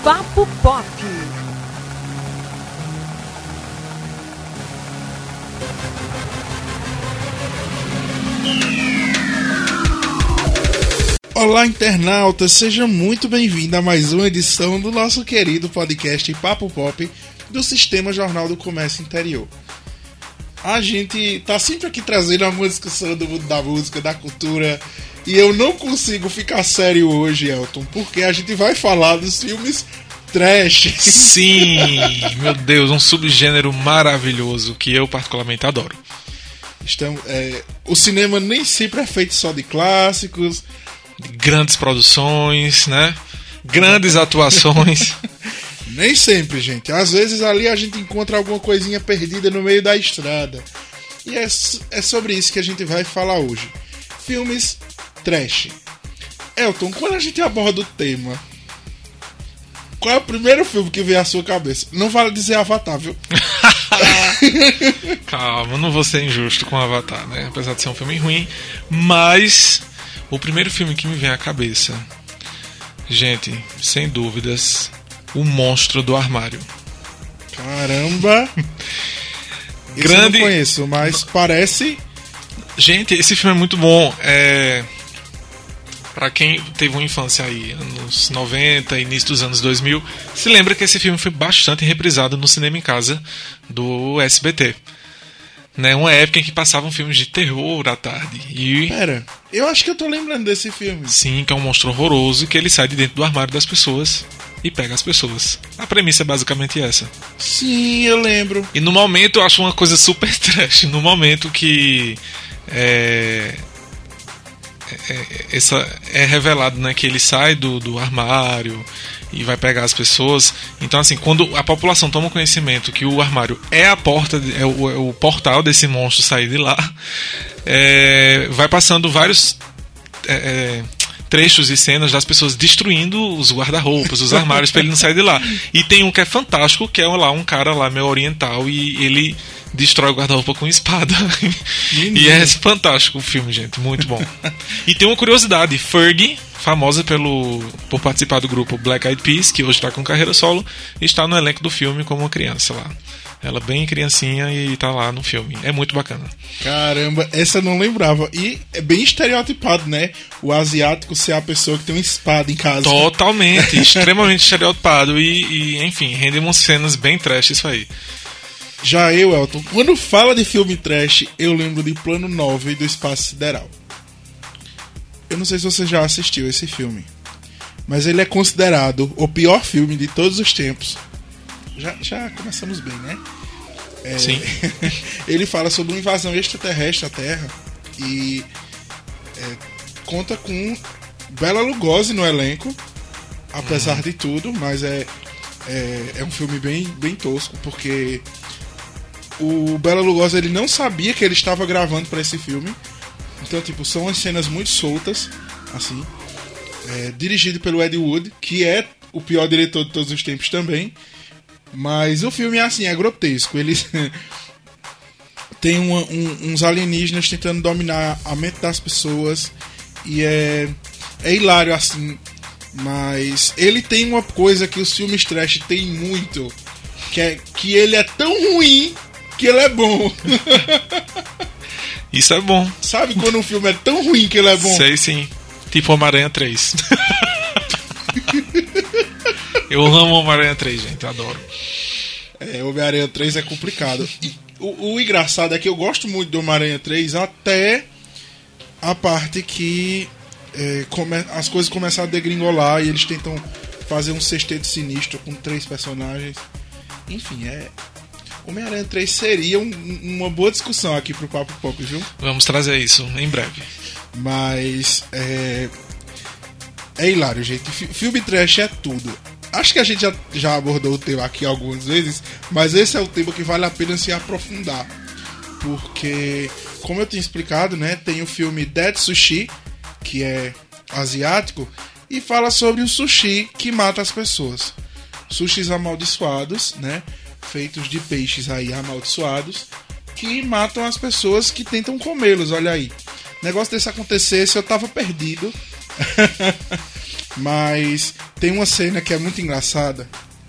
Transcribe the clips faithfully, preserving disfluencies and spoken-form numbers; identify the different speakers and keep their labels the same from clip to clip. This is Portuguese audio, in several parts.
Speaker 1: Papo Pop.
Speaker 2: Olá, internauta, seja muito bem-vindo a mais uma edição do nosso querido podcast Papo Pop do Sistema Jornal do Comércio Interior. A gente tá sempre aqui trazendo uma discussão do mundo da música, da cultura, e eu não consigo ficar sério hoje, Elton, porque a gente vai falar dos filmes trash.
Speaker 3: Sim, meu Deus, um subgênero maravilhoso que eu particularmente adoro.
Speaker 2: Estamos, é, o cinema nem sempre é feito só de clássicos,
Speaker 3: grandes produções, né? Grandes atuações.
Speaker 2: Nem sempre, gente. Às vezes ali a gente encontra alguma coisinha perdida no meio da estrada. E é, é sobre isso que a gente vai falar hoje. Filmes trash. Elton, quando a gente aborda o tema, qual é o primeiro filme que vem à sua cabeça? Não vale dizer Avatar, viu?
Speaker 3: Calma, não vou ser injusto com Avatar, né? Apesar de ser um filme ruim. Mas o primeiro filme que me vem à cabeça, gente, sem dúvidas, O Monstro do Armário.
Speaker 2: Caramba!
Speaker 3: Grande...
Speaker 2: Eu não conheço, mas parece...
Speaker 3: Gente, esse filme é muito bom. É... Pra quem teve uma infância aí, anos noventa, início dos anos dois mil, se lembra que esse filme foi bastante reprisado no cinema em casa do S B T. Né? Uma época em que passavam filmes de terror à tarde. E...
Speaker 2: Pera, eu acho que eu tô lembrando desse filme.
Speaker 3: Sim, que é um monstro horroroso que ele sai de dentro do armário das pessoas e pega as pessoas. A premissa é basicamente essa.
Speaker 2: Sim, eu lembro.
Speaker 3: E no momento eu acho uma coisa super trash. No momento que é, é, essa, é revelado, né, que ele sai do, do armário e vai pegar as pessoas. Então, assim, quando a população toma conhecimento que o armário é a porta, é o, é o portal desse monstro sair de lá, é, vai passando vários é, é, trechos e cenas das pessoas destruindo os guarda-roupas, os armários, para ele não sair de lá. E tem um que é fantástico, que é lá um cara lá meio oriental e ele destrói o guarda-roupa com espada. E é fantástico o filme, gente, muito bom. E tem uma curiosidade, Fergie, famosa pelo, por participar do grupo Black Eyed Peas, que hoje está com carreira solo, está no elenco do filme como uma criança lá. Ela bem criancinha e tá lá no filme. É muito bacana.
Speaker 2: Caramba, essa eu não lembrava. E é bem estereotipado, né? O asiático ser a pessoa que tem uma espada em casa.
Speaker 3: Totalmente, extremamente estereotipado. E, e, enfim, rende umas cenas bem trash isso aí.
Speaker 2: Já eu, Elton, quando fala de filme trash, eu lembro de Plano nove do Espaço Sideral. Eu não sei se você já assistiu esse filme, mas ele é considerado o pior filme de todos os tempos. Já, já começamos bem, né? É,
Speaker 3: Sim.
Speaker 2: Ele fala sobre uma invasão extraterrestre à Terra e é, conta com Bela Lugosi no elenco, apesar hum. de tudo, mas é, é, é um filme bem, bem tosco, porque o Bela Lugosi ele não sabia que ele estava gravando para esse filme. Então, tipo, são umas cenas muito soltas, assim, é, dirigido pelo Ed Wood, que é o pior diretor de todos os tempos também. Mas o filme é assim, é grotesco. Eles tem uma, um, uns alienígenas tentando dominar a mente das pessoas e é, é hilário, assim. Mas ele tem uma coisa que os filmes trash tem muito, que é que ele é tão ruim que ele é bom.
Speaker 3: Isso é bom.
Speaker 2: Sabe quando um filme é tão ruim que ele é bom?
Speaker 3: Sei sim. Tipo Homem-Aranha três. Eu amo Homem-Aranha três, gente. Eu adoro.
Speaker 2: É, Homem-Aranha três é complicado. E o, o engraçado é que eu gosto muito do Homem-Aranha três até a parte que é, come, as coisas começam a degringolar e eles tentam fazer um sexteto sinistro com três personagens. Enfim, é... Homem-Aranha três seria um, uma boa discussão aqui pro Papo Pop, viu?
Speaker 3: Vamos trazer isso em breve.
Speaker 2: Mas é, é hilário, gente. Filme trash é tudo. Acho que a gente já, já abordou o tema aqui algumas vezes, mas esse é o tema que vale a pena se aprofundar. Porque, como eu tinha explicado, né, tem o filme Dead Sushi, que é asiático, e fala sobre o sushi que mata as pessoas. Sushis amaldiçoados, né? Feitos de peixes aí amaldiçoados que matam as pessoas que tentam comê-los, olha aí. Negócio desse acontecesse, eu tava perdido. Mas tem uma cena que é muito engraçada,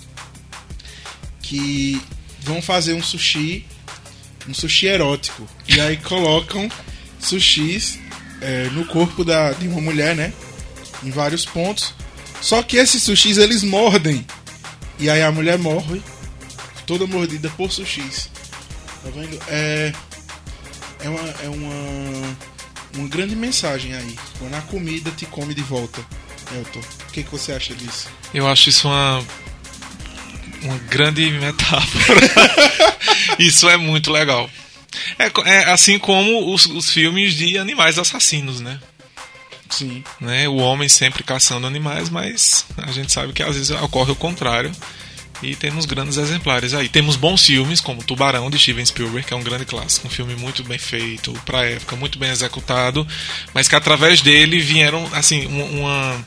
Speaker 2: que vão fazer um sushi, um sushi erótico, e aí colocam sushis é, no corpo da, de uma mulher, né? Em vários pontos. Só que esses sushis, eles mordem. E aí a mulher morre, toda mordida por sushis. Tá vendo? É, é, uma, é uma, uma grande mensagem aí. Quando a comida te come de volta. Elton, o que, que você acha disso?
Speaker 3: Eu acho isso uma, uma grande metáfora. Isso é muito legal. É, é assim como os, os filmes de animais assassinos, né?
Speaker 2: Sim.
Speaker 3: Né? O homem sempre caçando animais, mas a gente sabe que às vezes ocorre o contrário. E temos grandes exemplares aí. Temos bons filmes, como Tubarão, de Steven Spielberg, que é um grande clássico. Um filme muito bem feito, pra época, muito bem executado. Mas que através dele vieram, assim, uma...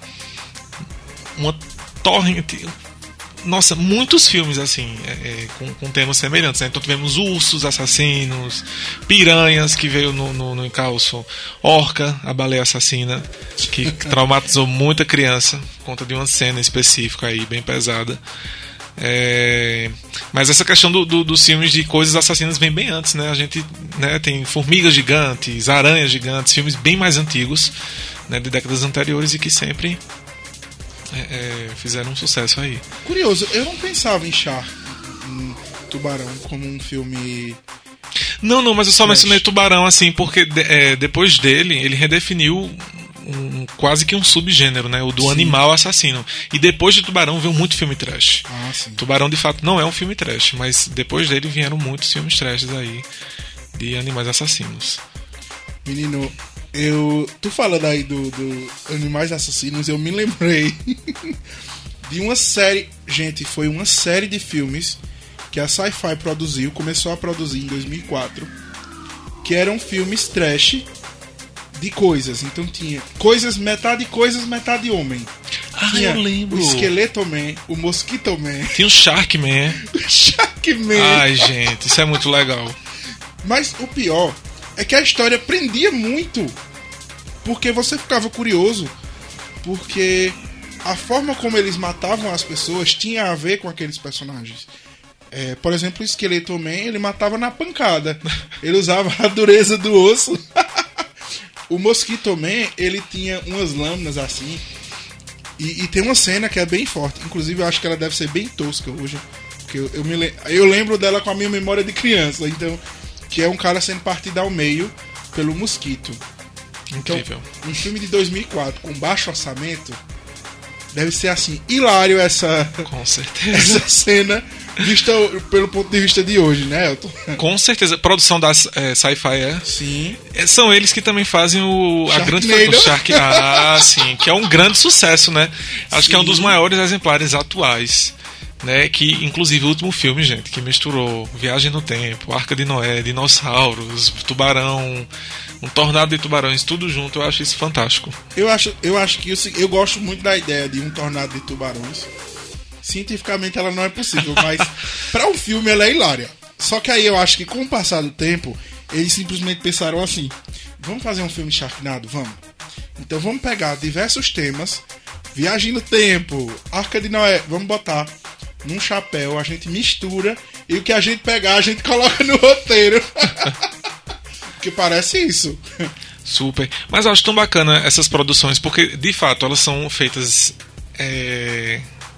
Speaker 3: Uma torrente... Nossa, muitos filmes, assim, é, é, com, com temas semelhantes, né? Então tivemos Ursos Assassinos, Piranhas, que veio no, no, no encalço, Orca, a baleia assassina, que traumatizou muita criança, por conta de uma cena específica aí, bem pesada. É... Mas essa questão do, do, dos filmes de coisas assassinas vem bem antes, né? A gente, né, tem Formigas Gigantes, Aranhas Gigantes, filmes bem mais antigos, né, de décadas anteriores e que sempre é, é, fizeram um sucesso aí.
Speaker 2: Curioso, eu não pensava em Shark, em Tubarão, como um filme...
Speaker 3: Não, não, mas eu só mencionei Tubarão assim porque é, depois dele ele redefiniu um, quase que um subgênero, né? O do sim. animal assassino. E depois de Tubarão veio muito filme trash.
Speaker 2: Ah, sim.
Speaker 3: Tubarão de fato não é um filme trash, mas depois dele vieram muitos filmes trashes aí de animais assassinos.
Speaker 2: Menino, eu... Tu falando aí do, do Animais Assassinos, eu me lembrei de uma série... Gente, foi uma série de filmes que a Sci-Fi produziu, começou a produzir em dois mil e quatro, que eram filmes trash de coisas. Então tinha coisas, metade coisas, metade homem.
Speaker 3: Ah,
Speaker 2: tinha
Speaker 3: eu lembro.
Speaker 2: O Esqueleto Man, o Mosquito Man.
Speaker 3: Tinha o Shark Man.
Speaker 2: O Shark Man.
Speaker 3: Ai, gente, isso é muito legal.
Speaker 2: Mas o pior é que a história prendia muito, porque você ficava curioso, porque a forma como eles matavam as pessoas tinha a ver com aqueles personagens. É, por exemplo, o Esqueleto Man, ele matava na pancada. Ele usava a dureza do osso. O Mosquito Man, ele tinha umas lâminas assim. E, e tem uma cena que é bem forte. Inclusive, eu acho que ela deve ser bem tosca hoje. Porque eu, eu, me, eu lembro dela com a minha memória de criança. Então, que é um cara sendo partido ao meio pelo mosquito. Então,
Speaker 3: incrível.
Speaker 2: Um filme de dois mil e quatro com baixo orçamento deve ser assim, hilário essa,
Speaker 3: com certeza.
Speaker 2: Essa cena vista pelo ponto de vista de hoje, né, Elton?
Speaker 3: Com certeza. Produção da é, Sci-Fi é.
Speaker 2: Sim.
Speaker 3: É, são eles que também fazem o a grande
Speaker 2: o
Speaker 3: Shark. Ah, sim, que é um grande sucesso, né? Acho sim. que é um dos maiores exemplares atuais, né? Que inclusive o último filme, gente, que misturou Viagem no Tempo, Arca de Noé, dinossauros, tubarão, um tornado de tubarões, tudo junto. Eu acho isso fantástico.
Speaker 2: Eu acho, eu acho que eu, eu gosto muito da ideia de um tornado de tubarões. Cientificamente ela não é possível, mas para um filme ela é hilária. Só que aí eu acho que com o passar do tempo, eles simplesmente pensaram assim: vamos fazer um filme Sharknado? Vamos. Então vamos pegar diversos temas, Viagem no Tempo, Arca de Noé, vamos botar num chapéu, a gente mistura e o que a gente pegar a gente coloca no roteiro. Que parece isso.
Speaker 3: Super. Mas eu acho tão bacana essas produções, porque de fato elas são feitas... É...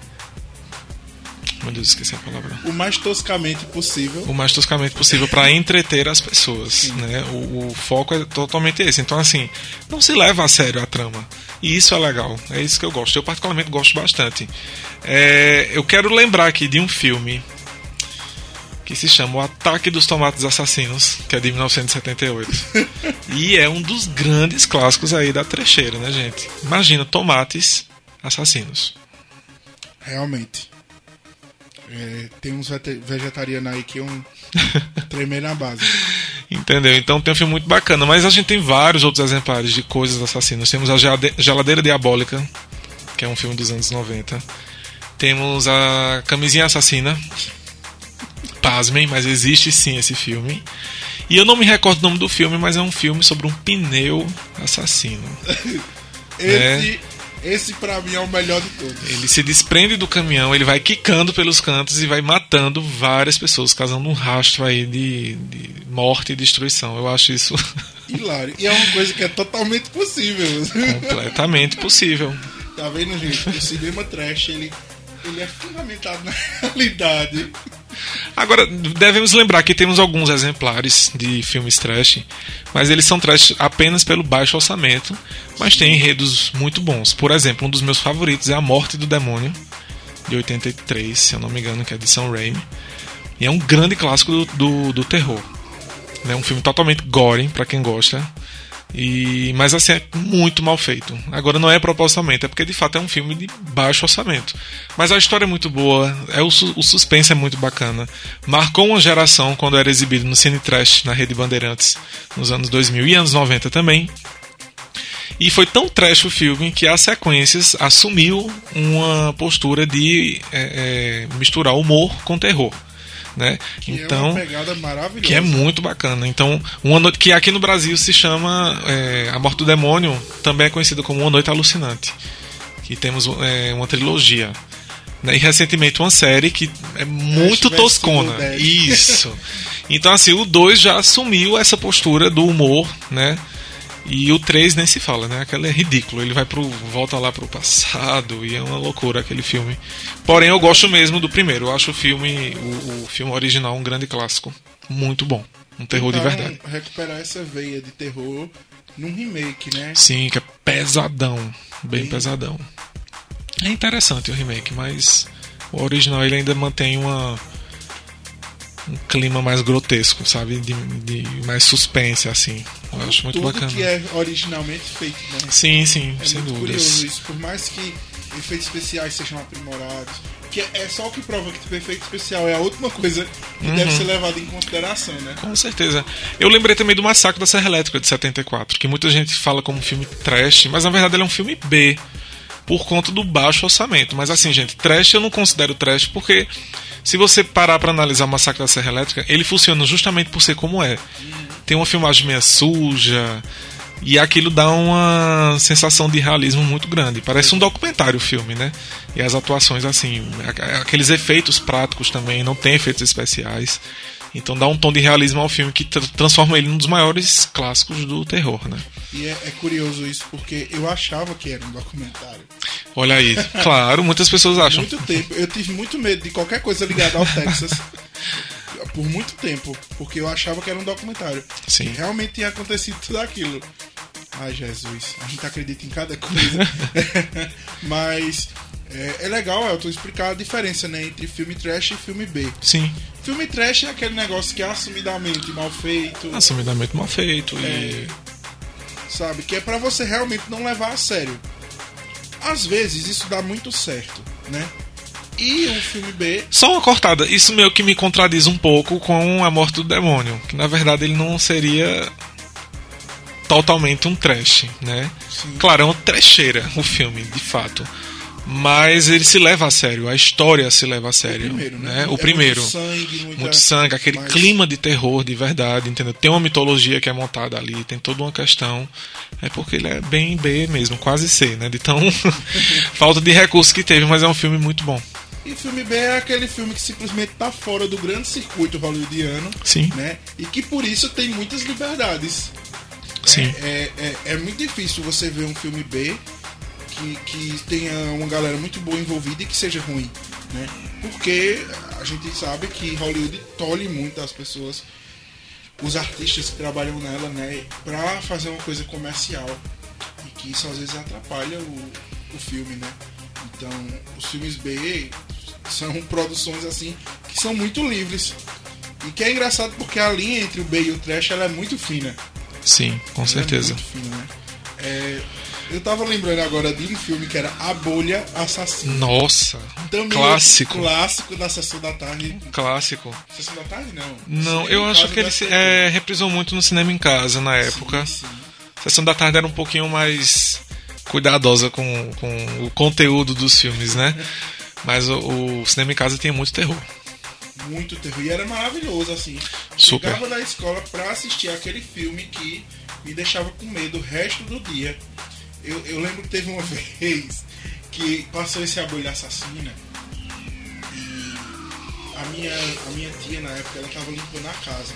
Speaker 3: Meu Deus, esqueci a palavra.
Speaker 2: O mais toscamente possível.
Speaker 3: O mais toscamente possível para entreter as pessoas, né? O, o foco é totalmente esse. Então, assim, não se leva a sério a trama. E isso é legal. É isso que eu gosto. Eu particularmente gosto bastante. É, eu quero lembrar aqui de um filme que se chama O Ataque dos Tomates Assassinos, que é de mil novecentos e setenta e oito. E é um dos grandes clássicos aí da trecheira, né, gente? Imagina, tomates assassinos.
Speaker 2: Realmente. É, tem uns vegetarianos aí que iam tremer na base.
Speaker 3: Entendeu? Então tem um filme muito bacana. Mas a gente tem vários outros exemplares de coisas assassinas. Temos a Geladeira Diabólica, que é um filme dos anos noventa. Temos a Camisinha Assassina. Pasmem, mas existe sim esse filme. E eu não me recordo o nome do filme, mas é um filme sobre um pneu assassino.
Speaker 2: Esse...
Speaker 3: É.
Speaker 2: Esse pra mim é o melhor de todos.
Speaker 3: Ele se desprende do caminhão, ele vai quicando pelos cantos e vai matando várias pessoas, causando um rastro aí de, de morte e destruição. Eu acho isso
Speaker 2: hilário. E é uma coisa que é totalmente possível.
Speaker 3: completamente possível.
Speaker 2: Tá vendo, gente? O cinema trash, ele, ele é fundamentado na realidade.
Speaker 3: Agora, devemos lembrar que temos alguns exemplares de filmes trash, mas eles são trash apenas pelo baixo orçamento, mas tem enredos muito bons. Por exemplo, um dos meus favoritos é A Morte do Demônio, de oitenta e três, se eu não me engano, que é de Sam Raimi. E é um grande clássico do, do, do terror. É um filme totalmente gore, pra quem gosta. E, mas assim, é muito mal feito. Agora não é propositalmente, é porque de fato é um filme de baixo orçamento. Mas a história é muito boa, é o, o suspense é muito bacana. Marcou uma geração quando era exibido no Cine Trash, na Rede Bandeirantes, nos anos dois mil e anos noventa também. E foi tão trash o filme que as sequências assumiu uma postura de é, é, misturar humor com terror. Né?
Speaker 2: Que
Speaker 3: então,
Speaker 2: é uma pegada maravilhosa.
Speaker 3: Que é muito bacana. Então, uma noite que aqui no Brasil se chama é, A Morte do Demônio, também é conhecida como Uma Noite Alucinante. Que temos é, uma trilogia. Né? E recentemente uma série que é muito
Speaker 2: Ash
Speaker 3: toscona. Isso. Então, assim, o dois já assumiu essa postura do humor, né? E o três nem se fala, né? Aquele é ridículo. Ele vai pro, volta lá pro passado e é uma loucura aquele filme. Porém, eu gosto mesmo do primeiro. Eu acho o filme, o, o filme original um grande clássico. Muito bom. Um terror
Speaker 2: então,
Speaker 3: de verdade.
Speaker 2: Recuperar essa veia de terror num remake, né?
Speaker 3: Sim, que é pesadão. Bem Sim. pesadão. É interessante o remake, mas o original ele ainda mantém uma... um clima mais grotesco, sabe? De, de mais suspense, assim. Eu acho muito
Speaker 2: Tudo
Speaker 3: bacana.
Speaker 2: Que é originalmente feito, né?
Speaker 3: Sim, sim,
Speaker 2: é
Speaker 3: sem
Speaker 2: muito
Speaker 3: dúvidas.
Speaker 2: Curioso isso, por mais que efeitos especiais sejam aprimorados, que é só o que prova que tipo, efeito especial é a última coisa que
Speaker 3: uhum.
Speaker 2: deve ser levada em consideração, né?
Speaker 3: Com certeza. Eu lembrei também do Massacre da Serra Elétrica de setenta e quatro, que muita gente fala como um filme trash, mas na verdade ele é um filme B, por conta do baixo orçamento. Mas assim, gente, trash eu não considero trash porque se você parar para analisar o Massacre da Serra Elétrica, ele funciona justamente por ser como é. Tem uma filmagem meio suja e aquilo dá uma sensação de realismo muito grande. Parece um documentário o filme, né? E as atuações, assim, aqueles efeitos práticos também, não tem efeitos especiais. Então dá um tom de realismo ao filme que tra- transforma ele num dos maiores clássicos do terror, né?
Speaker 2: E é, é curioso isso, porque eu achava que era um documentário.
Speaker 3: Olha aí, claro, muitas pessoas acham.
Speaker 2: Muito tempo, eu tive muito medo de qualquer coisa ligada ao Texas. Por muito tempo, porque eu achava que era um documentário.
Speaker 3: Sim.
Speaker 2: E realmente tinha acontecido tudo aquilo. Ai, Jesus, a gente acredita em cada coisa. Mas é, é legal, Elton, explicar a diferença, né, entre filme trash e filme B.
Speaker 3: Sim.
Speaker 2: Filme trash é aquele negócio que é assumidamente mal feito.
Speaker 3: Assumidamente mal feito.
Speaker 2: É,
Speaker 3: E...
Speaker 2: sabe, que é pra você realmente não levar a sério. Às vezes isso dá muito certo, né? E o filme B...
Speaker 3: Só uma cortada, isso meio que me contradiz um pouco com A Morte do Demônio, que na verdade ele não seria totalmente um trash, né?
Speaker 2: Sim.
Speaker 3: Claro, é uma trecheira o filme, de fato. Mas ele se leva a sério, a história se leva a sério.
Speaker 2: O primeiro, né?
Speaker 3: né? O
Speaker 2: É
Speaker 3: primeiro.
Speaker 2: Muito sangue, muita...
Speaker 3: muito sangue, aquele
Speaker 2: Mas...
Speaker 3: clima de terror de verdade, entendeu? Tem uma mitologia que é montada ali, tem toda uma questão. É porque ele é bem B mesmo, quase C, né? De tão falta de recursos que teve, mas é um filme muito bom.
Speaker 2: E o filme B é aquele filme que simplesmente tá fora do grande circuito hollywoodiano.
Speaker 3: Sim.
Speaker 2: Né? E que por isso tem muitas liberdades.
Speaker 3: Sim.
Speaker 2: É, é, é, é muito difícil você ver um filme B que, que tenha uma galera muito boa envolvida e que seja ruim. Né? Porque a gente sabe que Hollywood tolhe muito as pessoas, os artistas que trabalham nela, né, pra fazer uma coisa comercial. E que isso às vezes atrapalha o, o filme, né? Então, os filmes B são produções assim que são muito livres. E que é engraçado porque a linha entre o B e o trash ela é muito fina.
Speaker 3: Sim, com
Speaker 2: ela
Speaker 3: certeza.
Speaker 2: É muito fina, né? É, eu tava lembrando agora de um filme que era A Bolha Assassina.
Speaker 3: Nossa,
Speaker 2: Também
Speaker 3: clássico.
Speaker 2: Clássico da Sessão da Tarde.
Speaker 3: Clássico.
Speaker 2: Sessão da Tarde, não.
Speaker 3: Não,
Speaker 2: Cinema
Speaker 3: eu
Speaker 2: em
Speaker 3: acho
Speaker 2: Casa
Speaker 3: que ele
Speaker 2: da
Speaker 3: se,
Speaker 2: T V.
Speaker 3: é, reprisou muito no Cinema em Casa na época.
Speaker 2: Sim, sim.
Speaker 3: Sessão da Tarde era um pouquinho mais cuidadosa com, com o conteúdo dos filmes, né? Mas o, o Cinema em Casa tinha muito terror.
Speaker 2: Muito terror. E era maravilhoso, assim.
Speaker 3: Super.
Speaker 2: Chegava da escola pra assistir aquele filme que me deixava com medo o resto do dia. Eu, eu lembro que teve uma vez que passou esse A Bolha Assassina e a minha, a minha tia, na época, ela tava limpando a casa.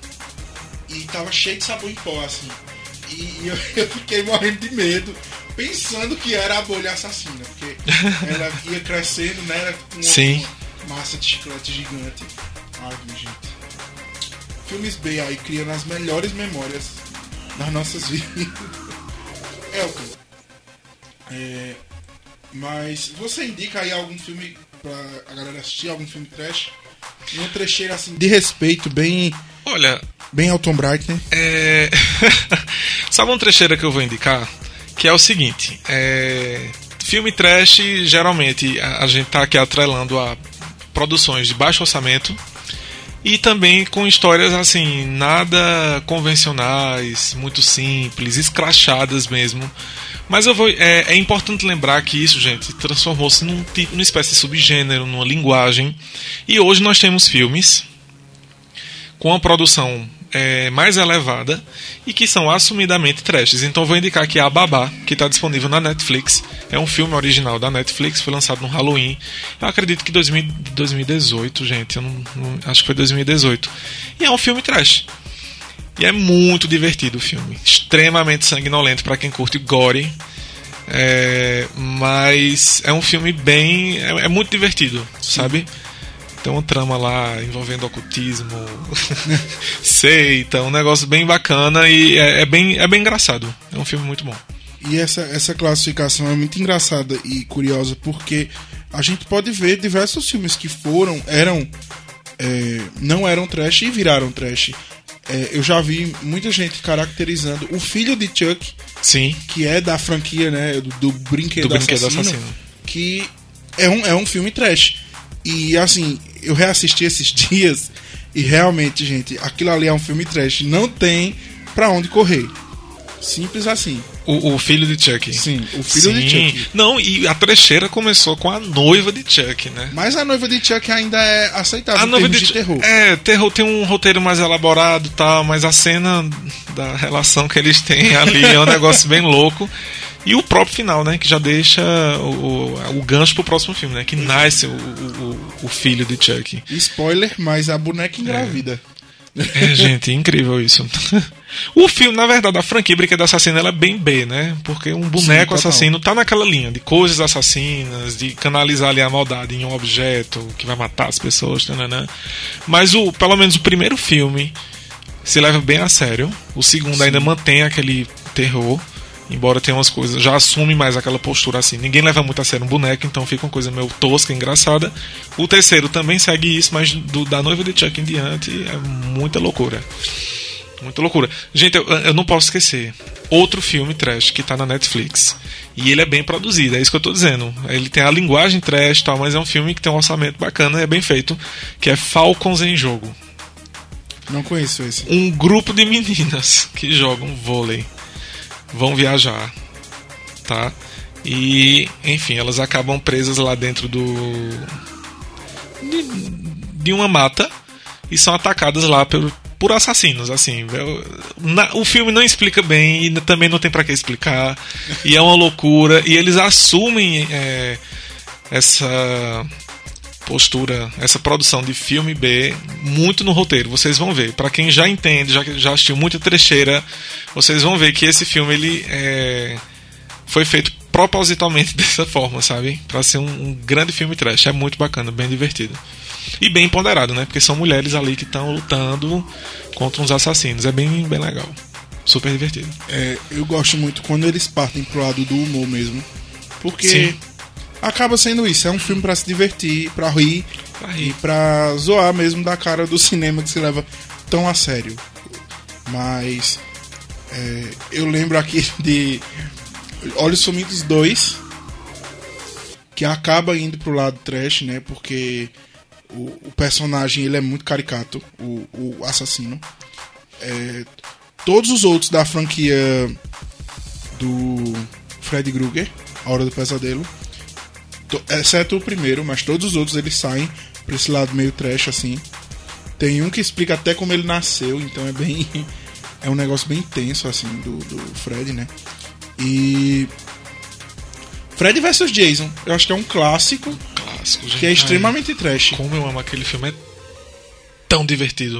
Speaker 2: E tava cheio de sabão em pó, assim. E, e eu, eu fiquei morrendo de medo, pensando que era a bolha assassina, porque ela ia crescendo, né? Era com
Speaker 3: Sim.
Speaker 2: uma massa de chiclete gigante. Ai, minha gente. Filmes B aí, criando as melhores memórias das nossas vidas. Elton, é, mas você indica aí algum filme pra a galera assistir, algum filme trash? Uma trecheira assim, de respeito, bem...
Speaker 3: Olha...
Speaker 2: Bem Alton Bright, né?
Speaker 3: É... Sabe uma trecheira que eu vou indicar? Que é o seguinte, é... filme trash, geralmente a, a gente tá aqui atrelando a produções de baixo orçamento e também com histórias assim, nada convencionais, muito simples, escrachadas mesmo. Mas eu vou, é, é importante lembrar que isso, gente, transformou-se num tipo, numa espécie de subgênero, numa linguagem. E hoje nós temos filmes com uma produção é, mais elevada e que são assumidamente trashes. Então eu vou indicar aqui A Babá, que está disponível na Netflix. É um filme original da Netflix, foi lançado no Halloween. Eu acredito que dois mil, dois mil e dezoito, gente. Eu não, não, acho que foi dois mil e dezoito. E é um filme trash. E é muito divertido o filme. Extremamente sanguinolento para quem curte gore. É, mas é um filme bem... É, é muito divertido, sabe? Tem uma trama lá envolvendo ocultismo, seita, um negócio bem bacana e é, é, bem, é bem engraçado. É um filme muito bom.
Speaker 2: E essa, essa classificação é muito engraçada e curiosa porque a gente pode ver diversos filmes que foram, eram, é, não eram trash e viraram trash. É, eu já vi muita gente caracterizando o filho de Chuck,
Speaker 3: sim,
Speaker 2: que é da franquia, né, do, do Brinquedo,
Speaker 3: do Brinquedo
Speaker 2: Assassino,
Speaker 3: Assassino,
Speaker 2: que é um, é um filme trash. E assim, eu reassisti esses dias e realmente, gente, aquilo ali é um filme trash. Não tem pra onde correr. Simples assim.
Speaker 3: O, o filho de Chuck.
Speaker 2: Sim, o filho
Speaker 3: Sim.
Speaker 2: de Chuck.
Speaker 3: Não, e a trecheira começou com a noiva de Chuck, né?
Speaker 2: Mas a noiva de Chuck ainda é aceitável
Speaker 3: A
Speaker 2: em
Speaker 3: noiva
Speaker 2: termos
Speaker 3: de,
Speaker 2: de terror.
Speaker 3: É, terror tem um roteiro mais elaborado e tal, mas a cena da relação que eles têm ali é um negócio bem louco. E o próprio final, né? Que já deixa o, o, o gancho pro próximo filme, né? Que nasce o, o, o filho de Chuck.
Speaker 2: Spoiler, mas a boneca engravida.
Speaker 3: É, é gente, incrível isso. O filme, na verdade, a franquia Brinquedo Assassino, ela é bem B, né? Porque um boneco Sim, assassino tá naquela linha de coisas assassinas, de canalizar ali a maldade em um objeto que vai matar as pessoas, né? Mas o, pelo menos o primeiro filme se leva bem a sério. O segundo Sim. ainda mantém aquele terror. Embora tenha umas coisas, já assume mais aquela postura assim. Ninguém leva muito a sério um boneco, então fica uma coisa meio tosca, engraçada. O terceiro também segue isso, mas do, da noiva de Chuck em diante é muita loucura. Muita loucura. Gente, eu, eu não posso esquecer. Outro filme trash que tá na Netflix. E ele é bem produzido, é isso que eu tô dizendo. Ele tem a linguagem trash e tal, mas é um filme que tem um orçamento bacana e é bem feito. Que é Falcons em Jogo.
Speaker 2: Não conheço esse.
Speaker 3: Um grupo de meninas que jogam vôlei vão viajar, tá? E, enfim, elas acabam presas lá dentro do de, de uma mata e são atacadas lá por, por assassinos, assim. Na, o filme não explica bem e também não tem pra que explicar e é uma loucura e eles assumem é, essa postura, essa produção de filme B muito no roteiro, vocês vão ver. Pra quem já entende, já, já assistiu muita trecheira, vocês vão ver que esse filme ele é, foi feito propositalmente dessa forma, sabe? Pra ser um, um grande filme trash. É muito bacana, bem divertido. E bem ponderado, né? Porque são mulheres ali que estão lutando contra uns assassinos. É bem, bem legal. Super divertido.
Speaker 2: É, eu gosto muito quando eles partem pro lado do humor mesmo. Porque
Speaker 3: Sim.
Speaker 2: acaba sendo isso, é um filme pra se divertir, pra rir,
Speaker 3: pra rir.
Speaker 2: e pra zoar mesmo da cara do cinema que se leva tão a sério. Mas é, eu lembro aqui de Olhos Famintos dois, que acaba indo pro lado trash, né? Porque o, o personagem ele é muito caricato, o, o assassino. É, todos os outros da franquia do Freddy Krueger, A Hora do Pesadelo, exceto o primeiro, mas todos os outros eles saem pra esse lado meio trash assim. Tem um que explica até como ele nasceu, então é bem é um negócio bem tenso assim do, do Fred, né? E Freddy versus. Jason, eu acho que é um clássico,
Speaker 3: Clássico, gente.
Speaker 2: que é extremamente trash.
Speaker 3: Como eu amo aquele filme, é tão divertido.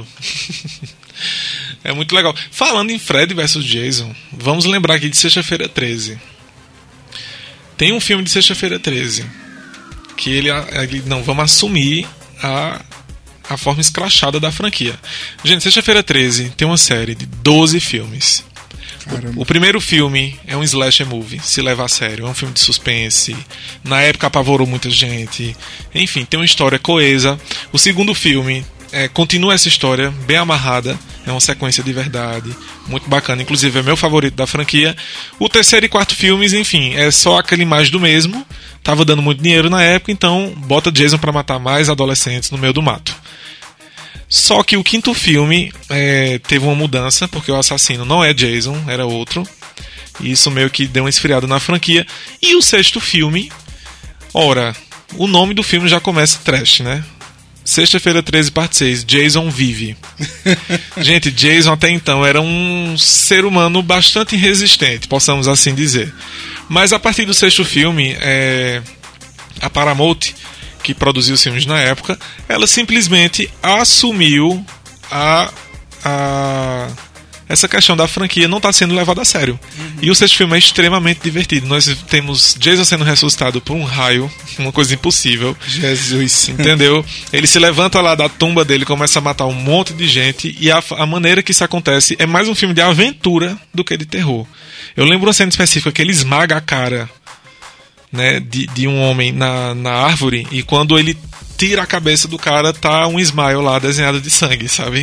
Speaker 3: É muito legal. Falando em Freddy versus. Jason, vamos lembrar aqui de Sexta-feira treze. Tem um filme de Sexta-feira treze que ele, ele não, vamos assumir a, a forma escrachada da franquia. Gente, Sexta-feira treze tem uma série de doze filmes. O, o primeiro filme é um slasher movie, se leva a sério, é um filme de suspense, na época apavorou muita gente, enfim, tem uma história coesa. O segundo filme é, continua essa história bem amarrada, é uma sequência de verdade, muito bacana, inclusive é meu favorito da franquia. O terceiro e quarto filmes, enfim, é só aquele mais do mesmo, tava dando muito dinheiro na época, então bota Jason pra matar mais adolescentes no meio do mato. Só que o quinto filme é, teve uma mudança, porque o assassino não é Jason, era outro. E isso meio que deu uma esfriada na franquia. E o sexto filme, ora, o nome do filme já começa trash, né? Sexta-feira treze, parte seis, Jason vive. Gente, Jason até então era um ser humano bastante resistente, possamos assim dizer. Mas a partir do sexto filme, é, a Paramount, que produziu os filmes na época, ela simplesmente assumiu a, a essa questão da franquia não está sendo levada a sério. Uhum. E o sexto filme é extremamente divertido. Nós temos Jason sendo ressuscitado por um raio, uma coisa impossível.
Speaker 2: Jesus.
Speaker 3: Entendeu? Ele se levanta lá da tumba dele, começa a matar um monte de gente, e a, a maneira que isso acontece é mais um filme de aventura do que de terror. Eu lembro uma cena específica que ele esmaga a cara, né, de, de um homem na, na árvore, e quando ele tira a cabeça do cara, tá um smile lá desenhado de sangue, sabe?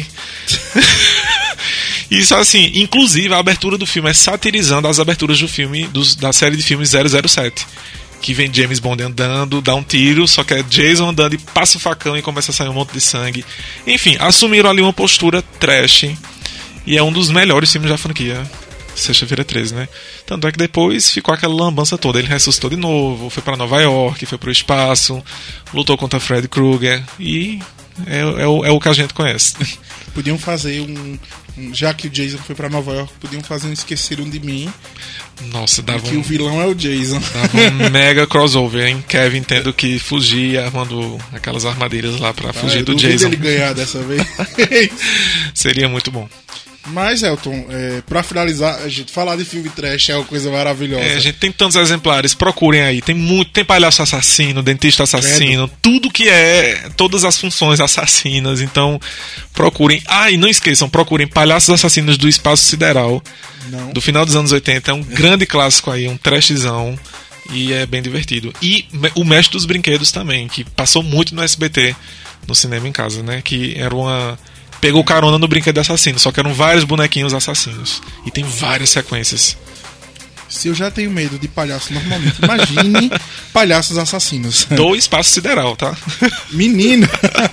Speaker 3: Isso assim, inclusive a abertura do filme é satirizando as aberturas do filme, dos, da série de filmes zero zero sete, que vem James Bond andando, dá um tiro, só que é Jason andando e passa o facão e começa a sair um monte de sangue. Enfim, assumiram ali uma postura trash, e é um dos melhores filmes da franquia Sexta-feira treze, né? Tanto é que depois ficou aquela lambança toda. Ele ressuscitou de novo, foi pra Nova York, foi pro espaço, lutou contra Freddy Krueger, e é, é, o, é o que a gente conhece.
Speaker 2: Podiam fazer um, um... Já que o Jason foi pra Nova York, podiam fazer um Esqueceram de Mim.
Speaker 3: Nossa, dava
Speaker 2: que
Speaker 3: um...
Speaker 2: o vilão é o Jason.
Speaker 3: Dava um mega crossover, hein? Kevin tendo que fugir, armando aquelas armadilhas lá pra ah, fugir do Jason.
Speaker 2: Ele ganhar dessa vez.
Speaker 3: Seria muito bom.
Speaker 2: Mas, Elton, é, pra finalizar, a gente falar de filme trash é uma coisa maravilhosa.
Speaker 3: É, a gente tem tantos exemplares, procurem aí. Tem muito, tem palhaço assassino, dentista assassino, Credo. Tudo que é, todas as funções assassinas. Então, procurem. Ah, e não esqueçam, procurem Palhaços Assassinos do Espaço Sideral, não. do final dos anos oitenta. É um grande clássico aí, um trashzão. E é bem divertido. E o Mestre dos Brinquedos também, que passou muito no S B T, no cinema em casa, né? Que era uma... Pegou carona no Brinquedo Assassino, só que eram vários bonequinhos assassinos. E tem várias sequências.
Speaker 2: Se eu já tenho medo de palhaço normalmente, imagine palhaços assassinos.
Speaker 3: Do Espaço Sideral, tá?
Speaker 2: Menino!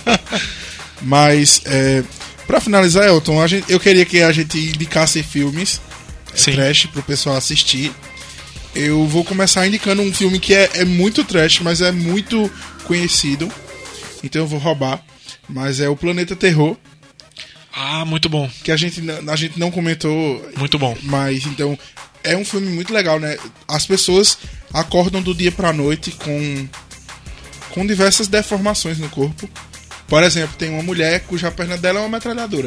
Speaker 2: Mas, é, pra finalizar, Elton, a gente, eu queria que a gente indicasse filmes é, trash pro pessoal assistir. Eu vou começar indicando um filme que é, é muito trash, mas é muito conhecido. Então eu vou roubar. Mas é o Planeta Terror.
Speaker 3: Ah, muito bom.
Speaker 2: Que a gente, a gente não comentou.
Speaker 3: Muito bom.
Speaker 2: Mas, então, é um filme muito legal, né? As pessoas acordam do dia pra noite com, com diversas deformações no corpo. Por exemplo, tem uma mulher cuja perna dela é uma metralhadora.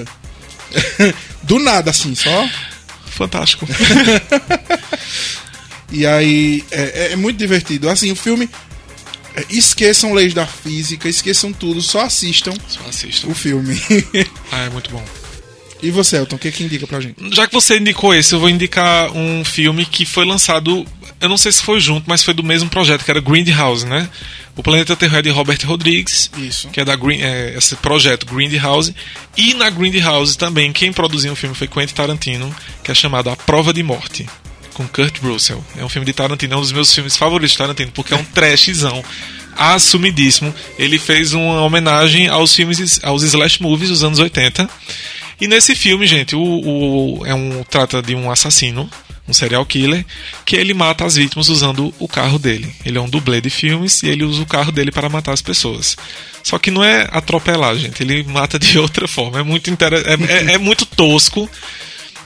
Speaker 2: Do nada, assim, só...
Speaker 3: Fantástico.
Speaker 2: E aí, é, é muito divertido. Assim, o filme... Esqueçam leis da física, esqueçam tudo, só assistam,
Speaker 3: só assistam.
Speaker 2: o filme.
Speaker 3: Ah, é muito bom.
Speaker 2: E você, Elton, o que é que indica pra gente?
Speaker 3: Já que você indicou esse, eu vou indicar um filme que foi lançado, eu não sei se foi junto, mas foi do mesmo projeto, que era Grindhouse, né? O Planeta Terror é de Robert Rodrigues,
Speaker 2: Isso.
Speaker 3: que é da Green, é, esse projeto Grindhouse. E na Grindhouse também, quem produziu o filme foi Quentin Tarantino, que é chamado A Prova de Morte, com Kurt Russell. É um filme de Tarantino, é um dos meus filmes favoritos de Tarantino, porque é um trashzão assumidíssimo. Ele fez uma homenagem aos filmes, aos slash movies dos anos oitenta. E nesse filme, gente, o, o, é um, trata de um assassino, um serial killer, que ele mata as vítimas usando o carro dele. Ele é um dublê de filmes e ele usa o carro dele para matar as pessoas. Só que não é atropelar, gente. Ele mata de outra forma. É muito, inter... é, é, é muito tosco.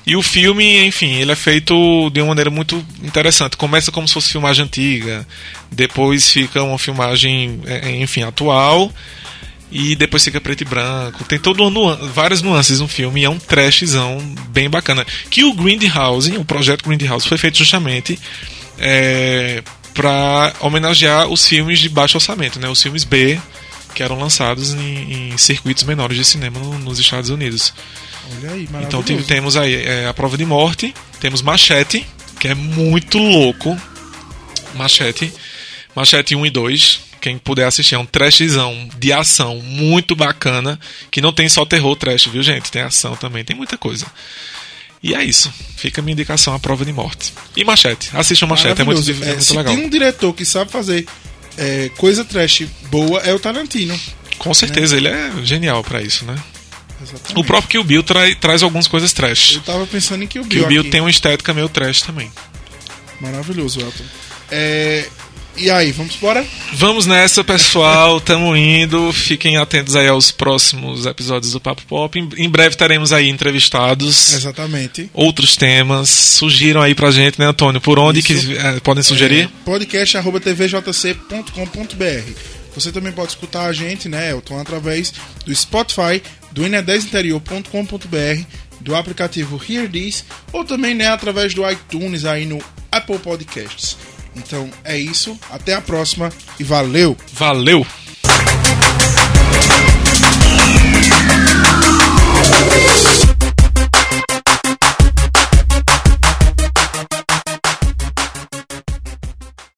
Speaker 3: E o filme, enfim, ele é feito de uma maneira muito interessante. Começa como se fosse filmagem antiga, depois fica uma filmagem, enfim, atual, e depois fica preto e branco. Tem todas nu- várias nuances no filme, e é um trashzão bem bacana. Que o Grindhouse, o projeto Grindhouse, foi feito justamente é, para homenagear os filmes de baixo orçamento, né? Os filmes B, que eram lançados em, em circuitos menores de cinema no, nos Estados Unidos.
Speaker 2: Olha aí, maravilhoso.
Speaker 3: Então tem- temos aí é, A Prova de Morte, temos Machete, que é muito louco. Machete. Machete um e dois. Quem puder assistir, é um trashzão de ação muito bacana. Que não tem só terror trash, viu, gente? Tem ação também, tem muita coisa. E é isso. Fica a minha indicação, A Prova de Morte. E Machete. Assistam Machete, é muito,
Speaker 2: Maravilhoso.
Speaker 3: é muito
Speaker 2: se
Speaker 3: legal.
Speaker 2: tem um diretor que sabe fazer é, coisa trash boa, é o Tarantino.
Speaker 3: Com certeza, ele é genial pra isso, né?
Speaker 2: Exatamente.
Speaker 3: O próprio Kill Bill trai, traz algumas coisas trash.
Speaker 2: Eu tava pensando em Kill Bill
Speaker 3: Kill Bill
Speaker 2: aqui.
Speaker 3: tem uma estética meio trash também.
Speaker 2: Maravilhoso, Elton. É, e aí, vamos embora?
Speaker 3: Vamos nessa, pessoal. Tamo indo. Fiquem atentos aí aos próximos episódios do Papo Pop. Em, em breve teremos aí entrevistados.
Speaker 2: Exatamente.
Speaker 3: Outros temas. Sugiram aí pra gente, né, Antônio? Por onde
Speaker 2: Isso.
Speaker 3: que é, podem sugerir?
Speaker 2: É, podcast arroba t v j c ponto com ponto b r. Você também pode escutar a gente, né, Elton, através do Spotify, do ine dez interior ponto com ponto b r, do aplicativo Hear This, ou também, né, através do iTunes aí no Apple Podcasts. Então é isso, até a próxima e valeu!
Speaker 3: Valeu!